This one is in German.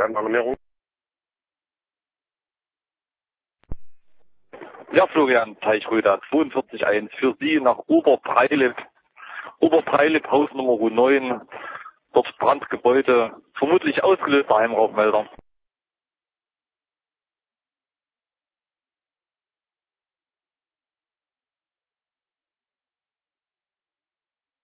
Alarmierung. Ja, Florian, Teichröder, 42.1 für Sie nach Oberbreilib. Oberbreilib, Haus Nummer 9, dort Brandgebäude, vermutlich ausgelöster Heimrauchmelder.